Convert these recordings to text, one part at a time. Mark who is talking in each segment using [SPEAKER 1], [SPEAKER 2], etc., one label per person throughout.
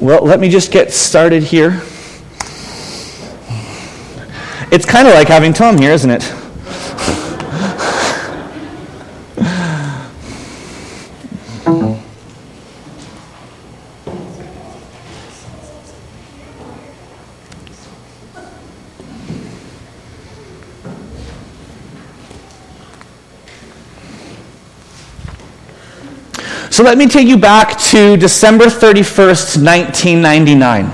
[SPEAKER 1] Well, let me just get started here. It's kind of like having Tom here, isn't it? So let me take you back to December 31st, 1999.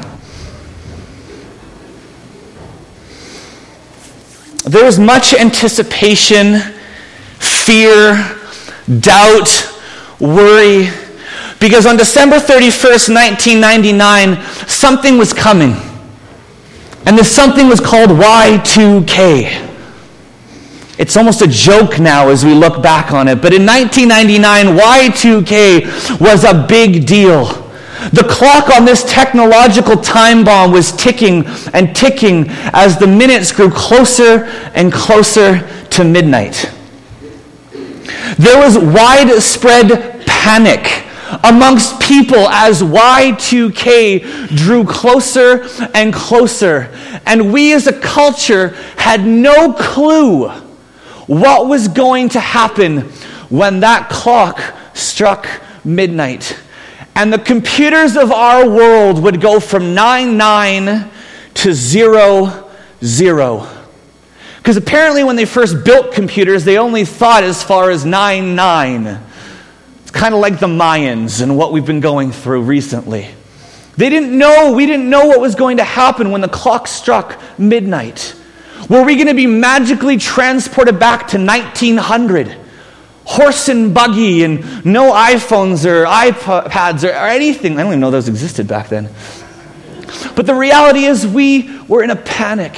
[SPEAKER 1] There was much anticipation, fear, doubt, worry, because on December 31st, 1999, something was coming. And this something was called Y2K. It's almost a joke now as we look back on it. But in 1999, Y2K was a big deal. The clock on this technological time bomb was ticking and ticking as the minutes grew closer and closer to midnight. There was widespread panic amongst people as Y2K drew closer and closer. And we as a culture had no clue what was going to happen when that clock struck midnight. And the computers of our world would go from 99 to 00. Because apparently when they first built computers, they only thought as far as 99. It's kind of like the Mayans and what we've been going through recently. We didn't know what was going to happen when the clock struck midnight. Were we going to be magically transported back to 1900? Horse and buggy and no iPhones or iPads or anything. I don't even know those existed back then. But the reality is we were in a panic.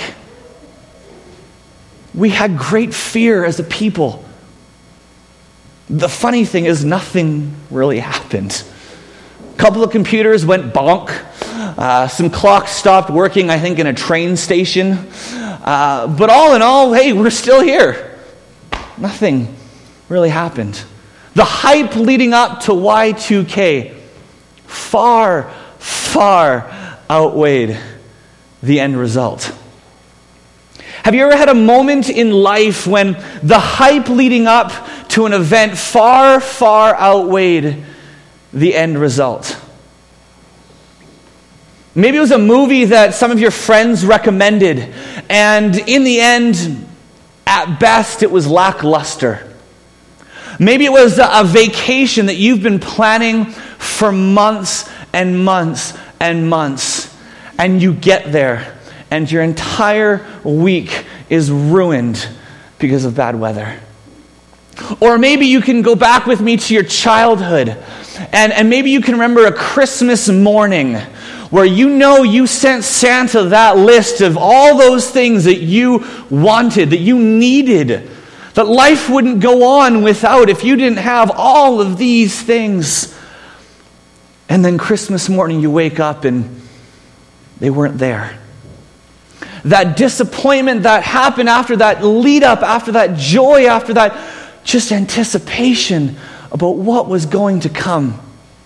[SPEAKER 1] We had great fear as a people. The funny thing is nothing really happened. A couple of computers went bonk. Some clocks stopped working, I think, in a train station. But all in all, hey, we're still here. Nothing really happened. The hype leading up to Y2K far, far outweighed the end result. Have you ever had a moment in life when the hype leading up to an event far, far outweighed the end result? Maybe it was a movie that some of your friends recommended, and in the end, at best, it was lackluster. Maybe it was a vacation that you've been planning for months and months and months, and you get there, and your entire week is ruined because of bad weather. Or maybe you can go back with me to your childhood, and maybe you can remember a Christmas morning where you sent Santa that list of all those things that you wanted, that you needed, that life wouldn't go on without if you didn't have all of these things. And then Christmas morning you wake up and they weren't there. That disappointment that happened after that lead up, after that joy, after that just anticipation about what was going to come.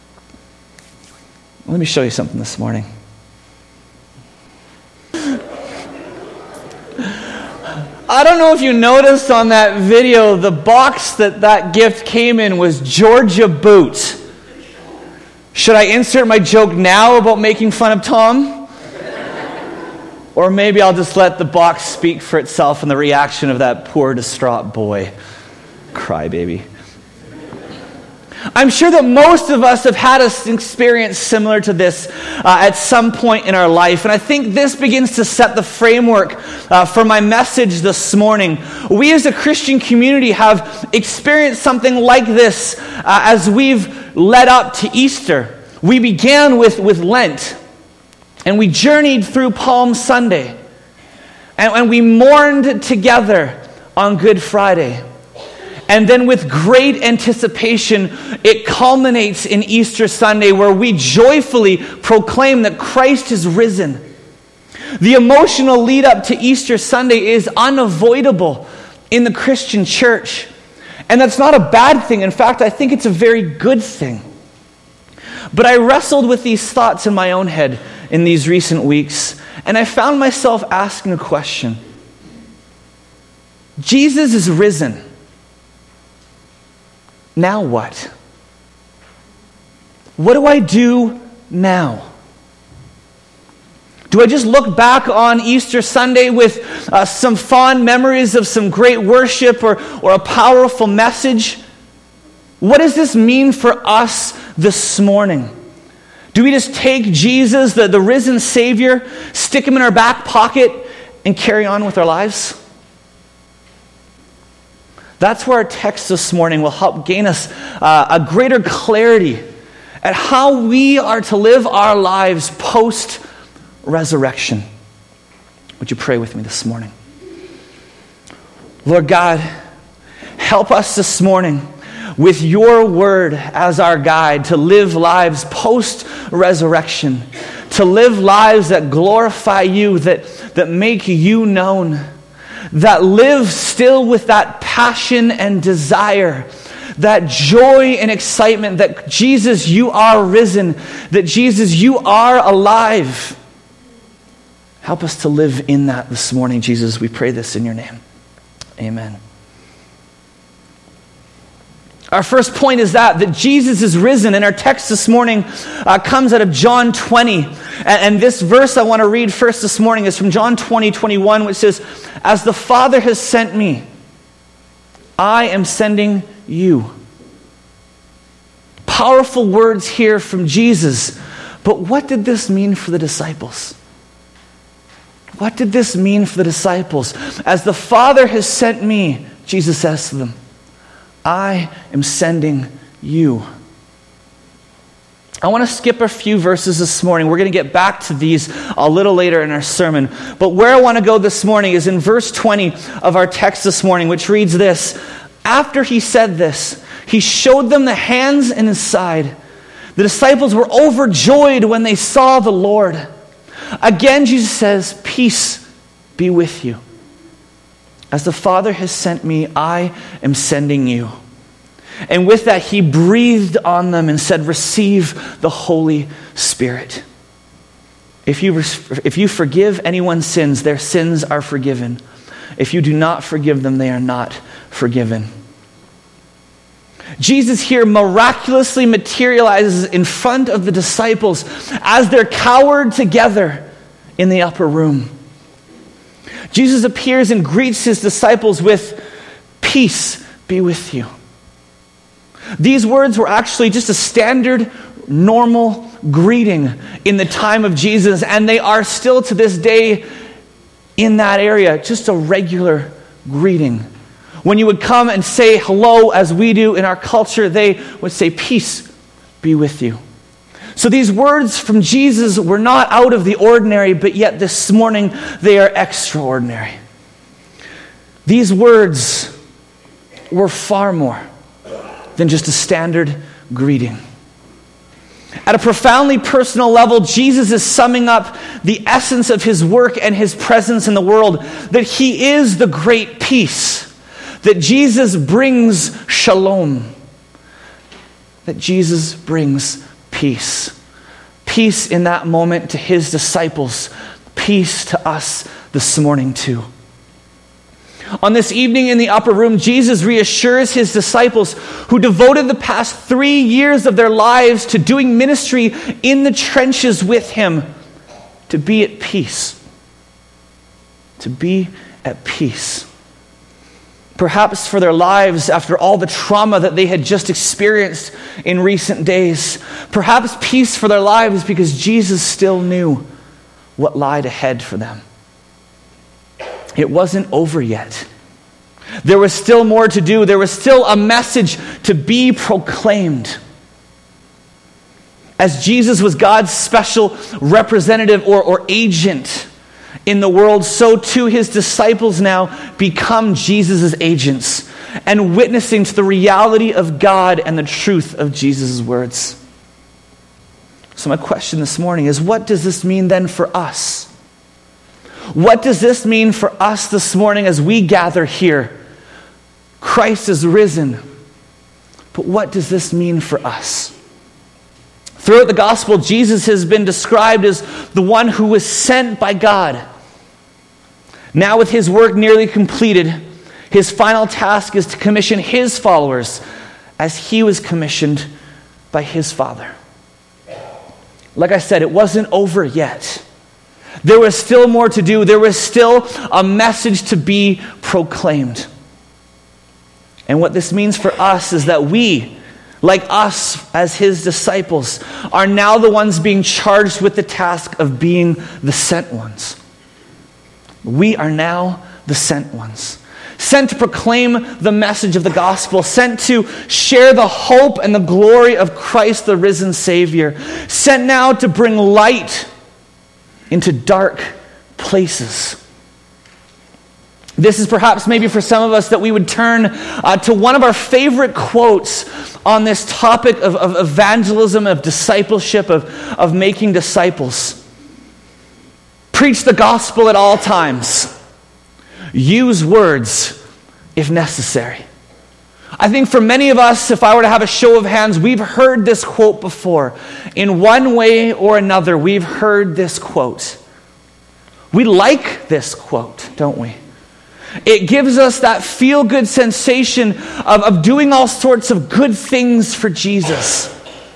[SPEAKER 1] Let me show you something this morning. I don't know if you noticed on that video, the box that gift came in was Georgia Boot. Should I insert my joke now about making fun of Tom? Or maybe I'll just let the box speak for itself and the reaction of that poor distraught boy. Crybaby. I'm sure that most of us have had an experience similar to this at some point in our life. And I think this begins to set the framework for my message this morning. We as a Christian community have experienced something like this as we've led up to Easter. We began with Lent. And we journeyed through Palm Sunday. And we mourned together on Good Friday. And then with great anticipation, it culminates in Easter Sunday where we joyfully proclaim that Christ is risen. The emotional lead up to Easter Sunday is unavoidable in the Christian church. And that's not a bad thing. In fact, I think it's a very good thing. But I wrestled with these thoughts in my own head in these recent weeks, and I found myself asking a question. Jesus is risen. Now what? What do I do now? Do I just look back on Easter Sunday with some fond memories of some great worship or a powerful message? What does this mean for us this morning? Do we just take Jesus, the risen Savior, stick him in our back pocket, and carry on with our lives? That's where our text this morning will help gain us a greater clarity at how we are to live our lives post-resurrection. Would you pray with me this morning? Lord God, help us this morning with your word as our guide to live lives post-resurrection, to live lives that glorify you, that make you known, that live still with that passion and desire, that joy and excitement that Jesus, you are risen, that Jesus, you are alive. Help us to live in that this morning, Jesus. We pray this in your name. Amen. Our first point is that Jesus is risen, and our text this morning comes out of John 20. And this verse I want to read first this morning is from John 20:21, which says, "As the Father has sent me, I am sending you." Powerful words here from Jesus. But what did this mean for the disciples? What did this mean for the disciples? As the Father has sent me, Jesus says to them, I am sending you. I want to skip a few verses this morning. We're going to get back to these a little later in our sermon. But where I want to go this morning is in verse 20 of our text this morning, which reads this. After he said this, he showed them the hands and his side. The disciples were overjoyed when they saw the Lord. Again, Jesus says, peace be with you. As the Father has sent me, I am sending you. And with that, he breathed on them and said, receive the Holy Spirit. If you forgive anyone's sins, their sins are forgiven. If you do not forgive them, they are not forgiven. Jesus here miraculously materializes in front of the disciples as they're cowered together in the upper room. Jesus appears and greets his disciples with, peace be with you. These words were actually just a standard, normal greeting in the time of Jesus, and they are still to this day in that area, just a regular greeting. When you would come and say hello, as we do in our culture, they would say, peace be with you. So these words from Jesus were not out of the ordinary, but yet this morning they are extraordinary. These words were far more than just a standard greeting. At a profoundly personal level, Jesus is summing up the essence of his work and his presence in the world, that he is the great peace, that Jesus brings shalom, that Jesus brings peace. Peace in that moment to his disciples, peace to us this morning too. On this evening in the upper room, Jesus reassures his disciples who devoted the past 3 years of their lives to doing ministry in the trenches with him to be at peace. To be at peace. Perhaps for their lives after all the trauma that they had just experienced in recent days. Perhaps peace for their lives because Jesus still knew what lied ahead for them. It wasn't over yet. There was still more to do. There was still a message to be proclaimed. As Jesus was God's special representative or agent in the world, so too his disciples now become Jesus' agents and witnessing to the reality of God and the truth of Jesus' words. So my question this morning is, what does this mean then for us? What does this mean for us this morning as we gather here? Christ is risen. But what does this mean for us? Throughout the gospel, Jesus has been described as the one who was sent by God. Now, with his work nearly completed, his final task is to commission his followers as he was commissioned by his Father. Like I said, it wasn't over yet. There was still more to do. There was still a message to be proclaimed. And what this means for us is that we, like us as his disciples, are now the ones being charged with the task of being the sent ones. We are now the sent ones. Sent to proclaim the message of the gospel, sent to share the hope and the glory of Christ, the risen Savior, sent now to bring light into dark places. This is perhaps maybe for some of us that we would turn to one of our favorite quotes on this topic of evangelism, of discipleship, of making disciples. Preach the gospel at all times. Use words if necessary. I think for many of us, if I were to have a show of hands, we've heard this quote before. In one way or another, we've heard this quote. We like this quote, don't we? It gives us that feel-good sensation of doing all sorts of good things for Jesus.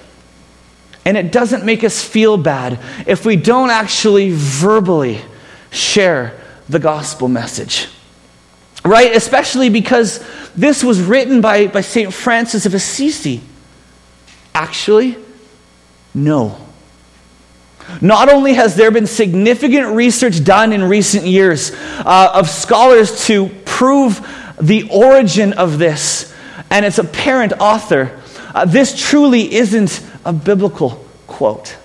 [SPEAKER 1] And it doesn't make us feel bad if we don't actually verbally share the gospel message. Right? Especially because this was written by St. Francis of Assisi. Actually, no. Not only has there been significant research done in recent years of scholars to prove the origin of this and its apparent author, this truly isn't a biblical quote.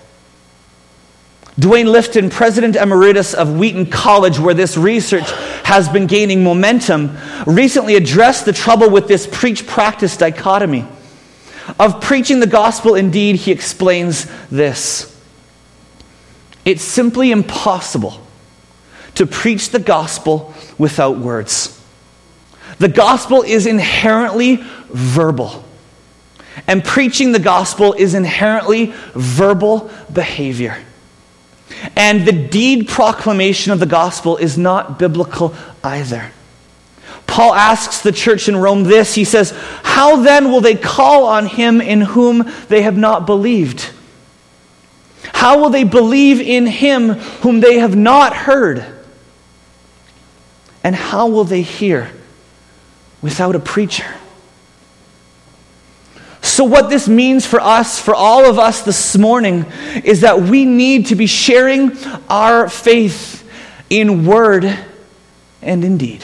[SPEAKER 1] Duane Lifton, President Emeritus of Wheaton College, where this research has been gaining momentum, recently addressed the trouble with this preach-practice dichotomy. Of preaching the gospel, indeed, he explains this. It's simply impossible to preach the gospel without words. The gospel is inherently verbal. And preaching the gospel is inherently verbal behavior. And the deed proclamation of the gospel is not biblical either. Paul asks the church in Rome this. He says, "How then will they call on him in whom they have not believed? How will they believe in him whom they have not heard? And how will they hear without a preacher?" So what this means for us, for all of us this morning, is that we need to be sharing our faith in word and in deed.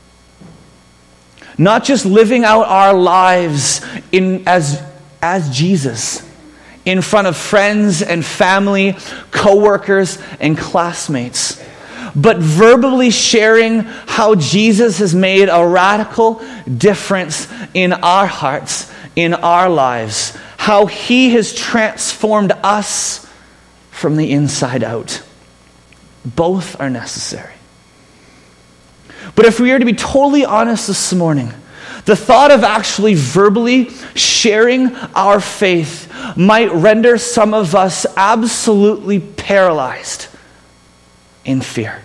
[SPEAKER 1] Not just living out our lives as Jesus in front of friends and family, co-workers and classmates, but verbally sharing how Jesus has made a radical difference in our hearts, in our lives, how he has transformed us from the inside out. Both are necessary. But if we are to be totally honest this morning, the thought of actually verbally sharing our faith might render some of us absolutely paralyzed in fear.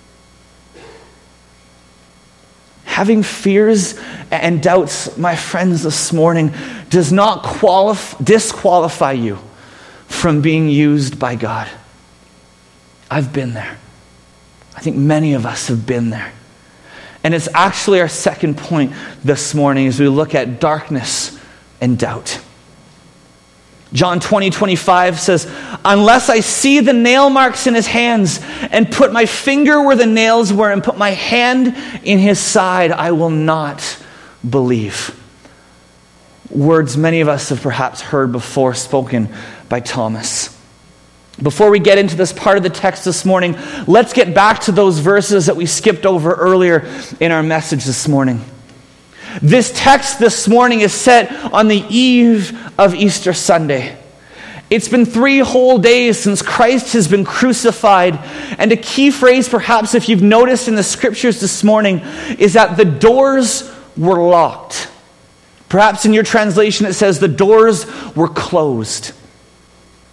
[SPEAKER 1] Having fears and doubts, my friends, this morning does not disqualify you from being used by God. I've been there. I think many of us have been there. And it's actually our second point this morning as we look at darkness and doubt. John 20:25 says, "Unless I see the nail marks in his hands and put my finger where the nails were and put my hand in his side, I will not believe." Words many of us have perhaps heard before, spoken by Thomas. Before we get into this part of the text this morning, let's get back to those verses that we skipped over earlier in our message this morning. This text this morning is set on the eve of Easter Sunday. It's been 3 whole days since Christ has been crucified. And a key phrase, perhaps, if you've noticed in the scriptures this morning, is that the doors were locked. Perhaps in your translation it says the doors were closed.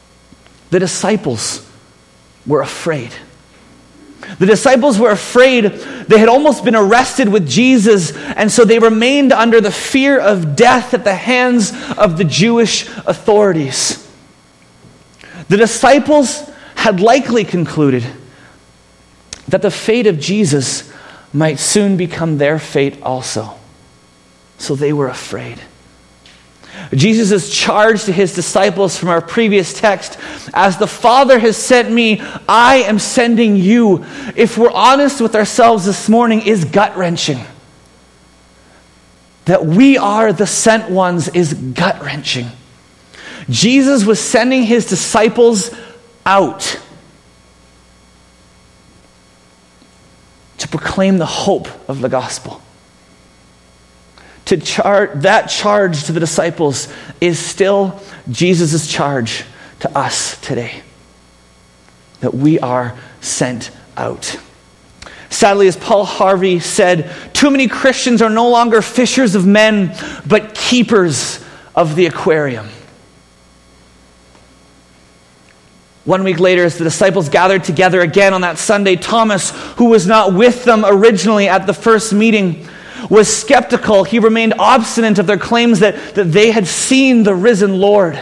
[SPEAKER 1] The disciples were afraid. The disciples were afraid. They had almost been arrested with Jesus, and so they remained under the fear of death at the hands of the Jewish authorities. The disciples had likely concluded that the fate of Jesus might soon become their fate also. So they were afraid. Jesus' charge to his disciples from our previous text, as the Father has sent me, I am sending you, if we're honest with ourselves this morning, is gut-wrenching. That we are the sent ones is gut-wrenching. Jesus was sending his disciples out to proclaim the hope of the gospel. That charge to the disciples is still Jesus' charge to us today. That we are sent out. Sadly, as Paul Harvey said, too many Christians are no longer fishers of men, but keepers of the aquarium. 1 week later, as the disciples gathered together again on that Sunday, Thomas, who was not with them originally at the first meeting, was skeptical. He remained obstinate of their claims that they had seen the risen Lord.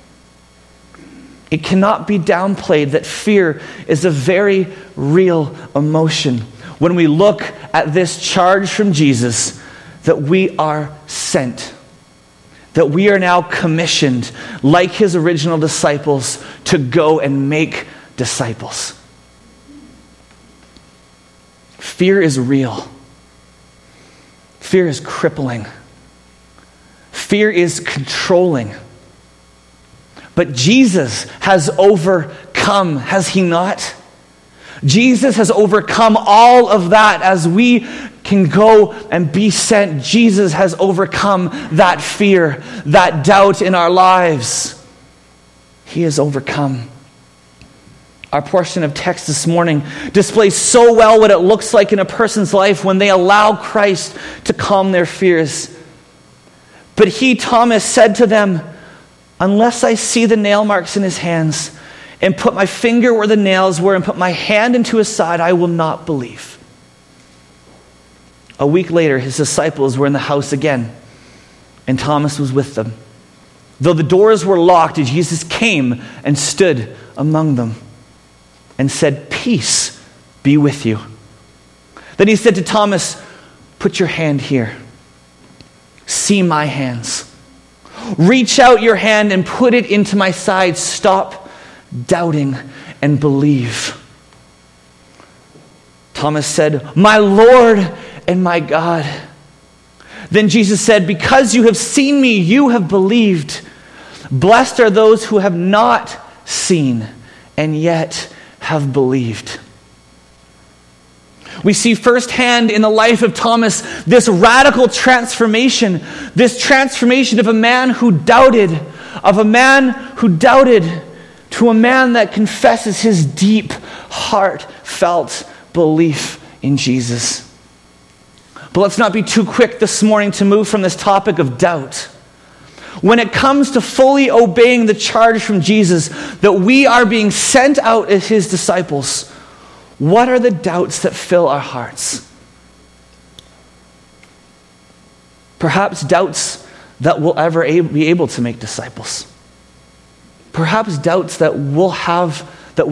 [SPEAKER 1] It cannot be downplayed that fear is a very real emotion when we look at this charge from Jesus that we are sent, that we are now commissioned, like his original disciples, to go and make disciples. Fear is real. Fear is crippling. Fear is controlling. But Jesus has overcome, has he not? Jesus has overcome all of that. As we can go and be sent, Jesus has overcome that fear, that doubt in our lives. He has overcome. Our portion of text this morning displays so well what it looks like in a person's life when they allow Christ to calm their fears. But he, Thomas, said to them, unless I see the nail marks in his hands and put my finger where the nails were and put my hand into his side, I will not believe. A week later, his disciples were in the house again, and Thomas was with them. Though the doors were locked, Jesus came and stood among them and said, peace be with you. Then he said to Thomas, put your hand here. See my hands. Reach out your hand and put it into my side. Stop doubting and believe. Thomas said, my Lord and my God. Then Jesus said, because you have seen me, you have believed. Blessed are those who have not seen and yet have believed. We see firsthand in the life of Thomas this radical transformation, of a man who doubted, to a man that confesses his deep, heartfelt belief in Jesus. But let's not be too quick this morning to move from this topic of doubt. When it comes to fully obeying the charge from Jesus that we are being sent out as his disciples, what are the doubts that fill our hearts? Perhaps doubts that we'll ever be able to make disciples. Perhaps doubts that we'll have the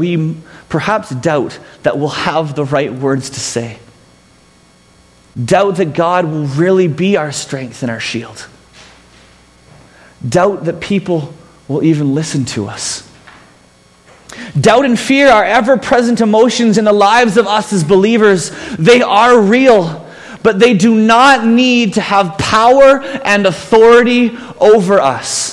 [SPEAKER 1] right words to say. Doubt that God will really be our strength and our shield. Doubt that people will even listen to us. Doubt and fear are ever-present emotions in the lives of us as believers. They are real, but they do not need to have power and authority over us.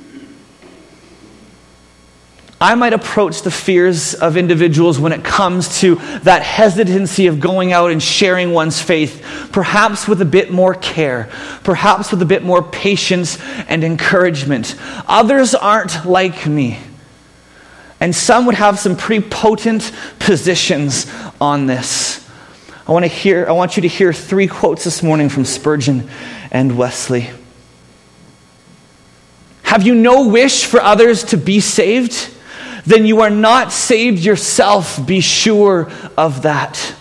[SPEAKER 1] I might approach the fears of individuals when it comes to that hesitancy of going out and sharing one's faith, perhaps with a bit more care, perhaps with a bit more patience and encouragement. Others aren't like me. And some would have some pretty potent positions on this. I want you to hear 3 quotes this morning from Spurgeon and Wesley. Have you no wish for others to be saved? then you are not saved yourself. Be sure of that.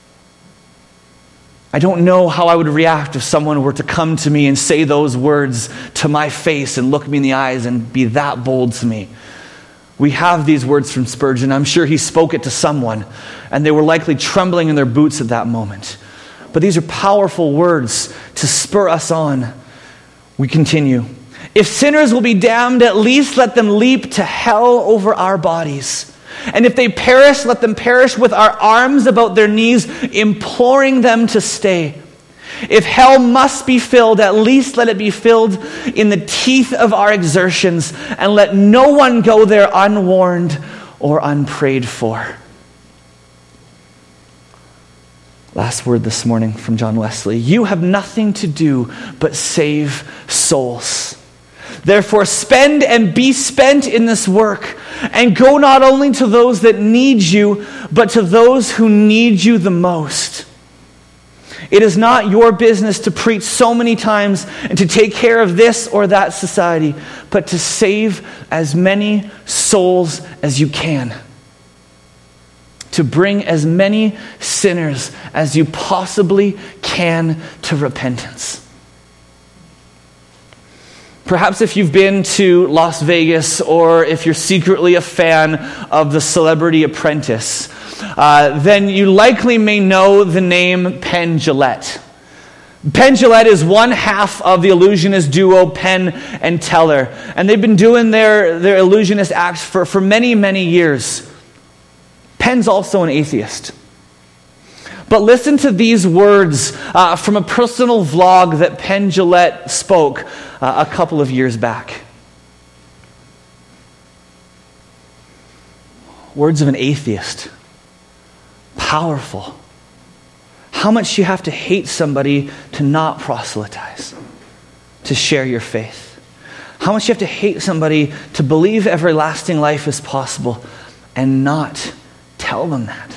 [SPEAKER 1] I don't know how I would react if someone were to come to me and say those words to my face and look me in the eyes and be that bold to me. We have these words from Spurgeon. I'm sure he spoke it to someone, and they were likely trembling in their boots at that moment. But these are powerful words to spur us on. We continue. If sinners will be damned, at least let them leap to hell over our bodies. And if they perish, let them perish with our arms about their knees, imploring them to stay. If hell must be filled, at least let it be filled in the teeth of our exertions, and let no one go there unwarned or unprayed for. Last word this morning from John Wesley. You have nothing to do but save souls. Therefore, spend and be spent in this work, and go not only to those that need you, but to those who need you the most. It is not your business to preach so many times and to take care of this or that society, but to save as many souls as you can. To bring as many sinners as you possibly can to repentance. Perhaps if you've been to Las Vegas, or if you're secretly a fan of The Celebrity Apprentice, then you likely may know the name Penn Jillette. Penn Jillette is one half of the illusionist duo Penn and Teller, and they've been doing their illusionist acts for many, many years. Penn's also an atheist. But listen to these words from a personal vlog that Penn Jillette spoke a couple of years back. Words of an atheist. Powerful. How much you have to hate somebody to not proselytize, to share your faith. How much you have to hate somebody to believe everlasting life is possible and not tell them that.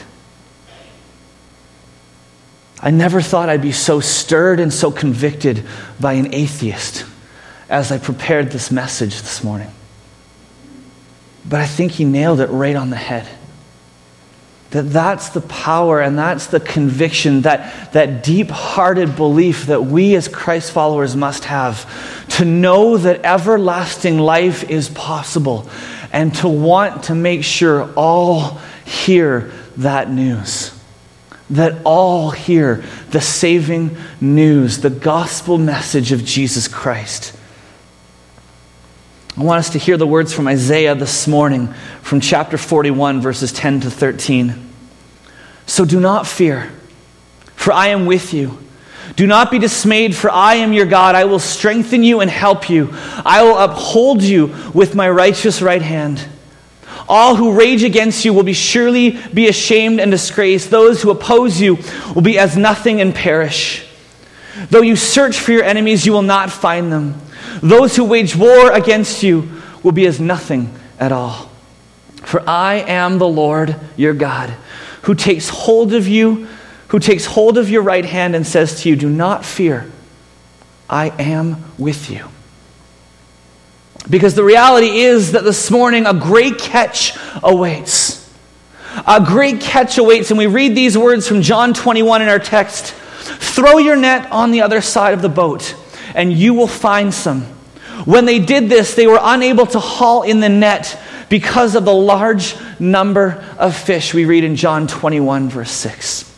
[SPEAKER 1] I never thought I'd be so stirred and so convicted by an atheist as I prepared this message this morning. But I think he nailed it right on the head. That's the power and that's the conviction, that deep-hearted belief that we as Christ followers must have, to know that everlasting life is possible and to want to make sure all hear that news. That all hear the saving news, the gospel message of Jesus Christ. I want us to hear the words from Isaiah this morning from chapter 41, verses 10 to 13. So do not fear, for I am with you. Do not be dismayed, for I am your God. I will strengthen you and help you. I will uphold you with my righteous right hand. All who rage against you will surely be ashamed and disgraced. Those who oppose you will be as nothing and perish. Though you search for your enemies, you will not find them. Those who wage war against you will be as nothing at all. For I am the Lord your God, who takes hold of you, who takes hold of your right hand and says to you, do not fear, I am with you. Because the reality is that this morning a great catch awaits. A great catch awaits. And we read these words from John 21 in our text. Throw your net on the other side of the boat, and you will find some. When they did this, they were unable to haul in the net because of the large number of fish. We read in John 21, verse 6.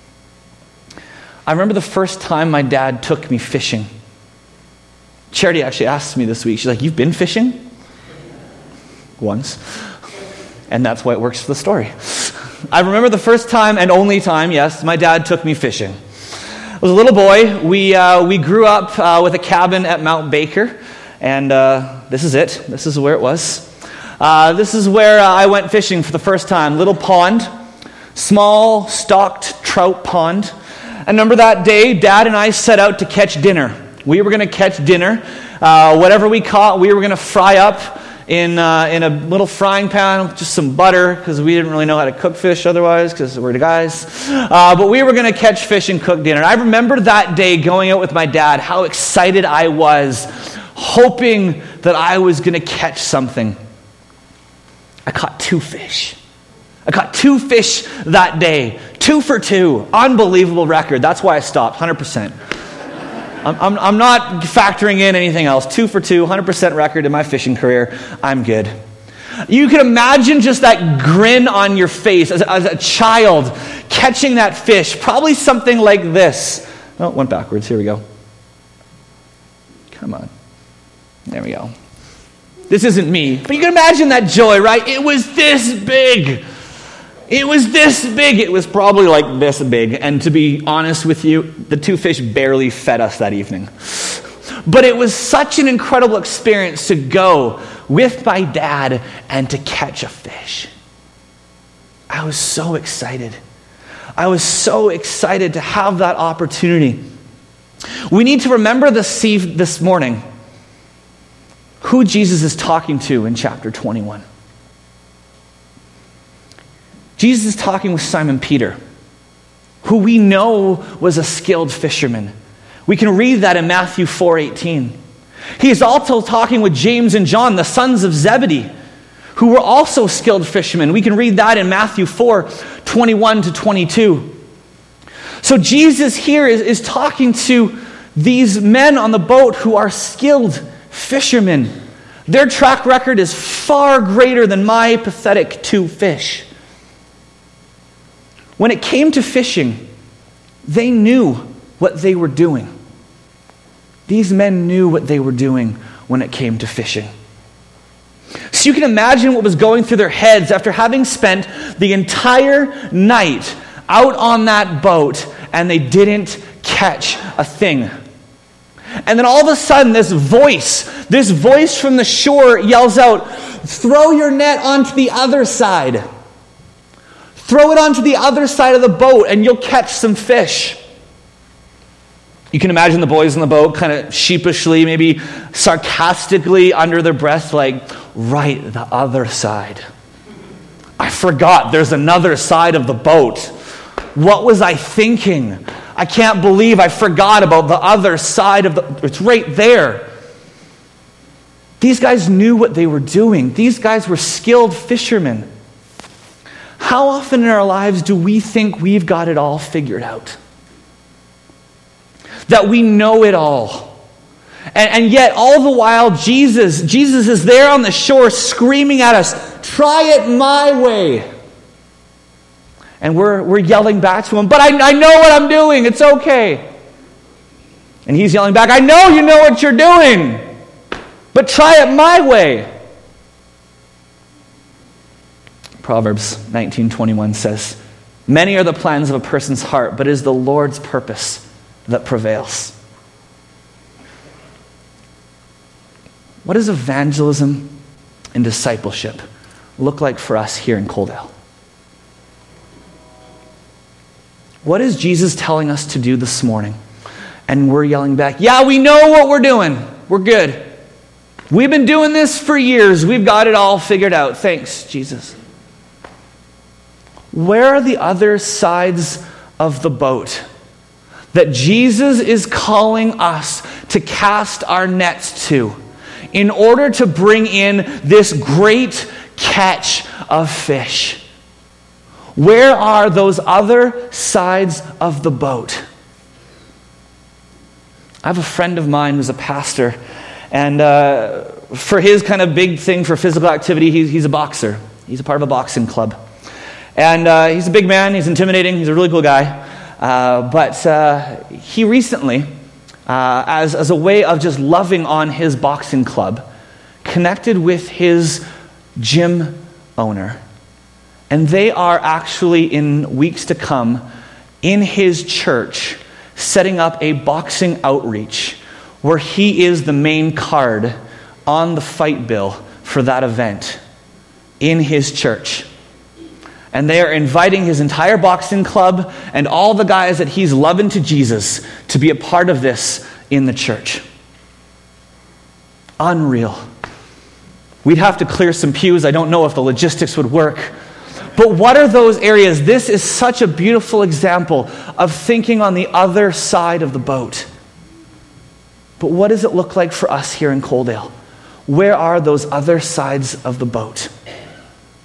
[SPEAKER 1] I remember the first time my dad took me fishing. Charity actually asked me this week, she's like, you've been fishing? Once. And that's why it works for the story. I remember the first time and only time, yes, my dad took me fishing. I was a little boy. We grew up with a cabin at Mount Baker. And this is it. This is where it was. This is where I went fishing for the first time. Little pond. Small, stocked trout pond. I remember that day, Dad and I set out to catch dinner. We were going to catch dinner. Whatever we caught, we were going to fry up in a little frying pan with just some butter, because we didn't really know how to cook fish otherwise, because we're the guys. But we were going to catch fish and cook dinner. I remember that day going out with my dad, how excited I was, hoping that I was going to catch something. I caught 2 fish. I caught 2 fish that day. 2 for 2. Unbelievable record. That's why I stopped, 100%. I'm not factoring in anything else. 2 for 2, 100% record in my fishing career. I'm good. You can imagine just that grin on your face as a child catching that fish. Probably something like this. Oh, it went backwards. Here we go. Come on. There we go. This isn't me. But you can imagine that joy, right? It was this big. It was this big. It was probably like this big. And to be honest with you, the 2 fish barely fed us that evening. But it was such an incredible experience to go with my dad and to catch a fish. I was so excited. I was so excited to have that opportunity. We need to remember this morning who Jesus is talking to in chapter 21. Jesus is talking with Simon Peter, who we know was a skilled fisherman. We can read that in Matthew 4:18. He is also talking with James and John, the sons of Zebedee, who were also skilled fishermen. We can read that in Matthew 4:21-22. So Jesus here is talking to these men on the boat who are skilled fishermen. Their track record is far greater than my pathetic 2 fish. When it came to fishing, they knew what they were doing. These men knew what they were doing when it came to fishing. So you can imagine what was going through their heads after having spent the entire night out on that boat and they didn't catch a thing. And then all of a sudden this voice from the shore yells out, "Throw your net onto the other side. Throw it onto the other side of the boat and you'll catch some fish." You can imagine the boys in the boat kind of sheepishly, maybe sarcastically under their breath, like, "Right, the other side. I forgot there's another side of the boat. What was I thinking? I can't believe I forgot about the other side of the... It's right there." These guys knew what they were doing. These guys were skilled fishermen. How often in our lives do we think we've got it all figured out? That we know it all. And yet, all the while, Jesus is there on the shore screaming at us, "Try it my way." And we're yelling back to him, "But I know what I'm doing. It's okay." And he's yelling back, "I know you know what you're doing, but try it my way." Proverbs 19:21 says, "Many are the plans of a person's heart, but it is the Lord's purpose that prevails." What does evangelism and discipleship look like for us here in Coaldale? What is Jesus telling us to do this morning? And we're yelling back, "Yeah, we know what we're doing. We're good. We've been doing this for years. We've got it all figured out. Thanks, Jesus." Where are the other sides of the boat that Jesus is calling us to cast our nets to in order to bring in this great catch of fish? Where are those other sides of the boat? I have a friend of mine who's a pastor, and for his kind of big thing for physical activity, he's a boxer. He's a part of a boxing club. And he's a big man, he's intimidating, he's a really cool guy. But he recently, as a way of just loving on his boxing club, connected with his gym owner. And they are actually, in weeks to come, in his church, setting up a boxing outreach where he is the main card on the fight bill for that event in his church. And they are inviting his entire boxing club and all the guys that he's loving to Jesus to be a part of this in the church. Unreal. We'd have to clear some pews. I don't know if the logistics would work. But what are those areas? This is such a beautiful example of thinking on the other side of the boat. But what does it look like for us here in Coaldale? Where are those other sides of the boat?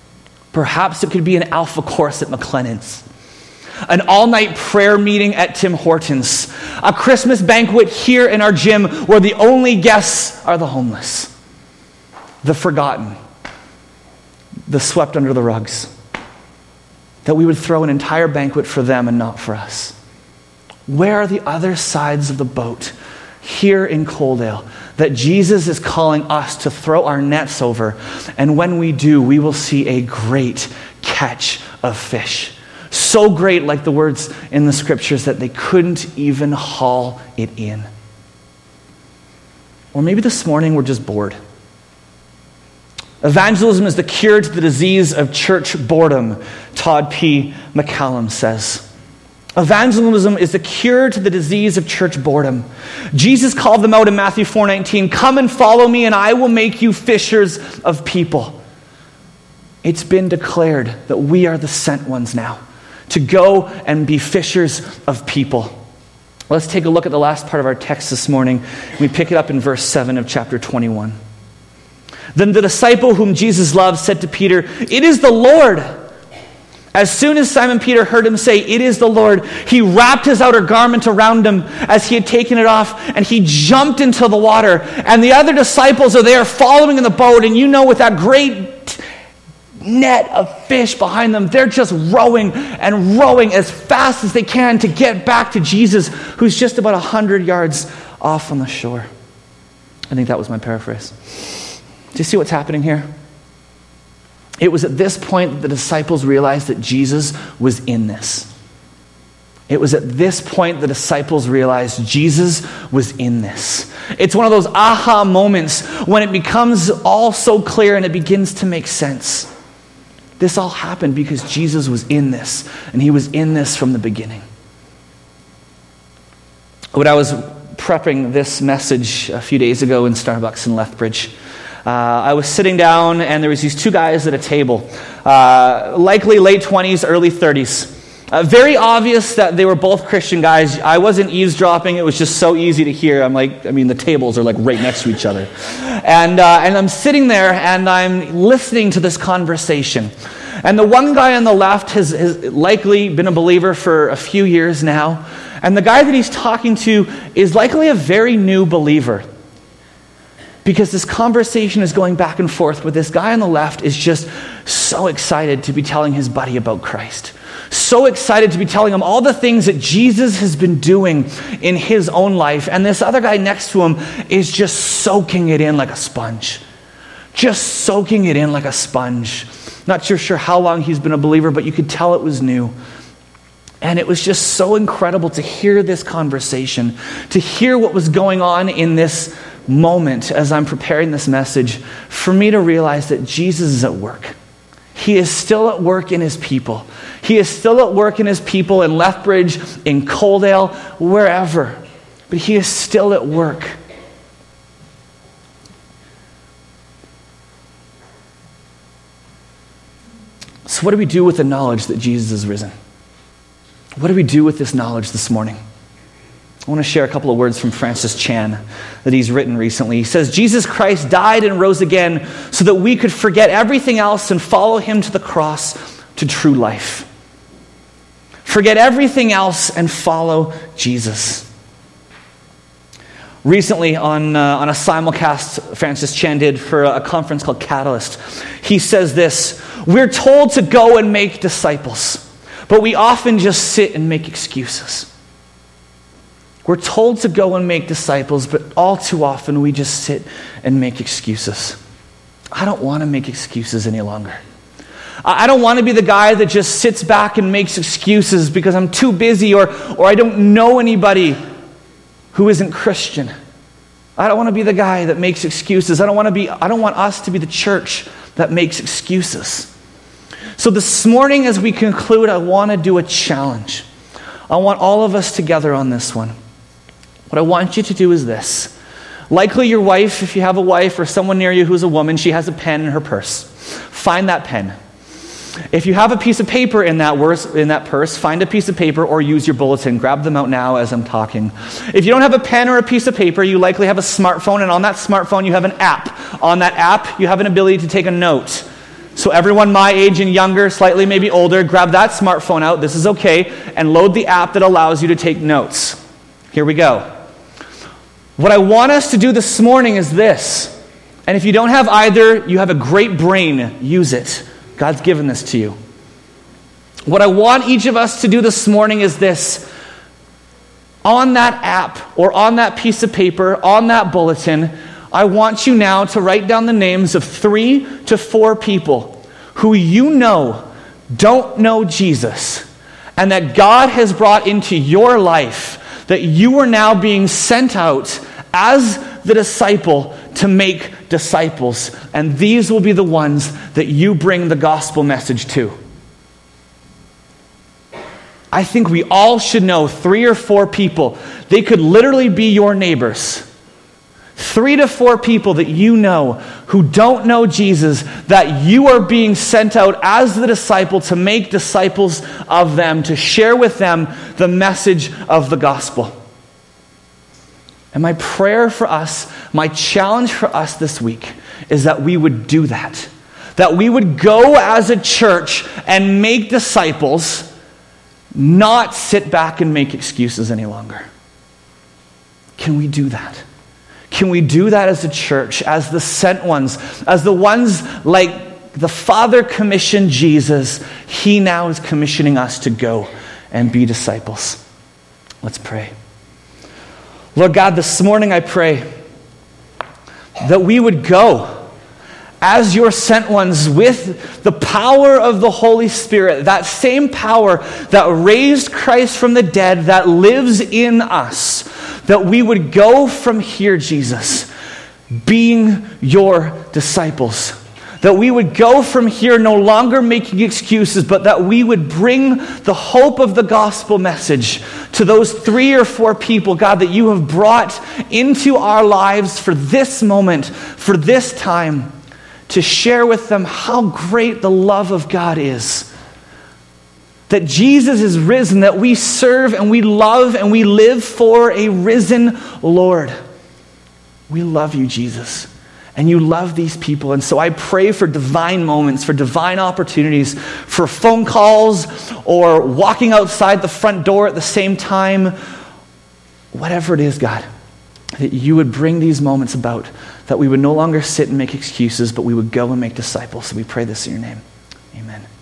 [SPEAKER 1] Perhaps it could be an alpha course at McLennan's, an all-night prayer meeting at Tim Hortons, a Christmas banquet here in our gym where the only guests are the homeless, the forgotten, the swept under the rugs. That we would throw an entire banquet for them and not for us. Where are the other sides of the boat here in Coaldale that Jesus is calling us to throw our nets over? And when we do, we will see a great catch of fish. So great, like the words in the scriptures, that they couldn't even haul it in. Or maybe this morning we're just bored. Evangelism is the cure to the disease of church boredom, Todd P. McCallum says. Evangelism is the cure to the disease of church boredom. Jesus called them out in Matthew 4:19, "Come and follow me, and I will make you fishers of people." It's been declared that we are the sent ones now, to go and be fishers of people. Let's take a look at the last part of our text this morning. We pick it up in verse 7 of chapter 21. Then the disciple whom Jesus loved said to Peter, "It is the Lord." As soon as Simon Peter heard him say, "It is the Lord," he wrapped his outer garment around him as he had taken it off, and he jumped into the water. And the other disciples are there following in the boat, and you know, with that great net of fish behind them, they're just rowing and rowing as fast as they can to get back to Jesus, who's just about 100 yards off on the shore. I think that was my paraphrase. Do you see what's happening here? It was at this point that the disciples realized that Jesus was in this. It was at this point the disciples realized Jesus was in this. It's one of those aha moments when it becomes all so clear and it begins to make sense. This all happened because Jesus was in this, and he was in this from the beginning. When I was prepping this message a few days ago in Starbucks in Lethbridge, I was sitting down, and there was these two guys at a table, likely late 20s, early 30s. Very obvious that they were both Christian guys. I wasn't eavesdropping. It was just so easy to hear. The tables are like right next to each other. And I'm sitting there, and I'm listening to this conversation. And the one guy on the left has likely been a believer for a few years now. And the guy that he's talking to is likely a very new believer. Because this conversation is going back and forth, but this guy on the left is just so excited to be telling his buddy about Christ. So excited to be telling him all the things that Jesus has been doing in his own life. And this other guy next to him is just soaking it in like a sponge. Just soaking it in like a sponge. Not sure how long he's been a believer, but you could tell it was new. And it was just so incredible to hear this conversation, to hear what was going on in this moment as I'm preparing this message, for me to realize that Jesus is at work. He is still at work in his people. He is still at work in his people in Lethbridge, in Coaldale, wherever. But he is still at work. So what do we do with the knowledge that Jesus is risen? What do we do with this knowledge this morning? I want to share a couple of words from Francis Chan that he's written recently. He says, Jesus Christ died and rose again so that we could forget everything else and follow him to the cross to true life. Forget everything else and follow Jesus. Recently on a simulcast Francis Chan did for a conference called Catalyst, he says this: we're told to go and make disciples, but we often just sit and make excuses. We're told to go and make disciples, but all too often we just sit and make excuses. I don't want to make excuses any longer. I don't want to be the guy that just sits back and makes excuses because I'm too busy or I don't know anybody who isn't Christian. I don't want to be the guy that makes excuses. I don't want us to be the church that makes excuses. So this morning as we conclude, I want to do a challenge. I want all of us together on this one. What I want you to do is this. Likely your wife, if you have a wife or someone near you who's a woman, she has a pen in her purse. Find that pen. If you have a piece of paper in that purse, find a piece of paper or use your bulletin. Grab them out now as I'm talking. If you don't have a pen or a piece of paper, you likely have a smartphone, and on that smartphone you have an app. On that app, you have an ability to take a note. So everyone my age and younger, slightly maybe older, grab that smartphone out, this is okay, and load the app that allows you to take notes. Here we go. What I want us to do this morning is this. And if you don't have either, you have a great brain. Use it. God's given this to you. What I want each of us to do this morning is this. On that app or on that piece of paper, on that bulletin, I want you now to write down the names of 3 to 4 people who you know don't know Jesus and that God has brought into your life, that you are now being sent out as the disciple to make disciples. And these will be the ones that you bring the gospel message to. I think we all should know 3 or 4 people. They could literally be your neighbors. 3 to 4 people that you know who don't know Jesus, that you are being sent out as the disciple to make disciples of them, to share with them the message of the gospel. And my prayer for us, my challenge for us this week is that we would do that. That we would go as a church and make disciples, not sit back and make excuses any longer. Can we do that? Can we do that as a church, as the sent ones, as the ones like the Father commissioned Jesus? He now is commissioning us to go and be disciples. Let's pray. Lord God, this morning I pray that we would go as your sent ones with the power of the Holy Spirit, that same power that raised Christ from the dead that lives in us, that we would go from here, Jesus, being your disciples. That we would go from here no longer making excuses, but that we would bring the hope of the gospel message to those 3 or 4 people, God, that you have brought into our lives for this moment, for this time, to share with them how great the love of God is. That Jesus is risen, that we serve and we love and we live for a risen Lord. We love you, Jesus. And you love these people. And so I pray for divine moments, for divine opportunities, for phone calls or walking outside the front door at the same time. Whatever it is, God, that you would bring these moments about, that we would no longer sit and make excuses, but we would go and make disciples. So we pray this in your name. Amen.